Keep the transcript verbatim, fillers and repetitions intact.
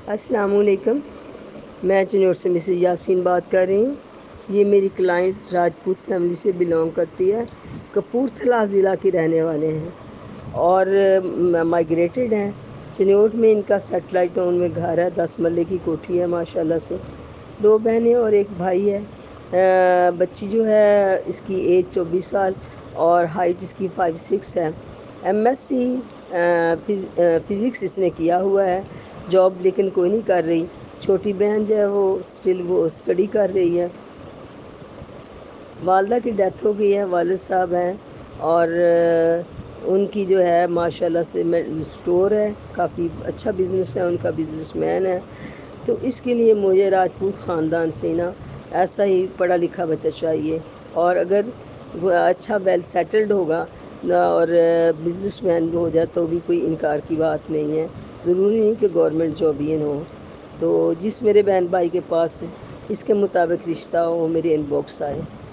السلام علیکم۔ میں چنور سے مسز یاسین بات کر رہی ہوں۔ یہ میری کلائنٹ راجپوت فیملی سے بلانگ کرتی ہے، کپورتھلا ضلع کی رہنے والے ہیں اور مائیگریٹڈ ہیں۔ چنوٹ میں ان کا سیٹلائٹ ٹاؤن میں گھر ہے، دس مرلے کی کوٹھی ہے ماشاءاللہ سے، دو بہنیں اور ایک بھائی ہے۔ بچی جو ہے اس کی ایج چوبیس سال اور ہائٹ اس کی فائیو سکس ہے۔ ایم ایس سی فزکس اس نے کیا ہوا ہے، جاب لیکن کوئی نہیں کر رہی۔ چھوٹی بہن جو ہے وہ اسٹل وہ اسٹڈی کر رہی ہے۔ والدہ کی ڈیتھ ہو گئی ہے، والد صاحب ہیں اور ان کی جو ہے ماشاءاللہ سے اسٹور ہے، کافی اچھا بزنس ہے ان کا، بزنس مین ہے۔ تو اس کے لیے مجھے راجپوت خاندان سے نا ایسا ہی پڑھا لکھا بچہ چاہیے، اور اگر وہ اچھا ویل سیٹلڈ ہوگا اور بزنس مین ہو جائے تو بھی کوئی انکار کی بات نہیں ہے، ضروری نہیں کہ گورنمنٹ جاب ہی ہو۔ تو جس میرے بہن بھائی کے پاس اس کے مطابق رشتہ ہو، وہ میرے ان باکس آئے۔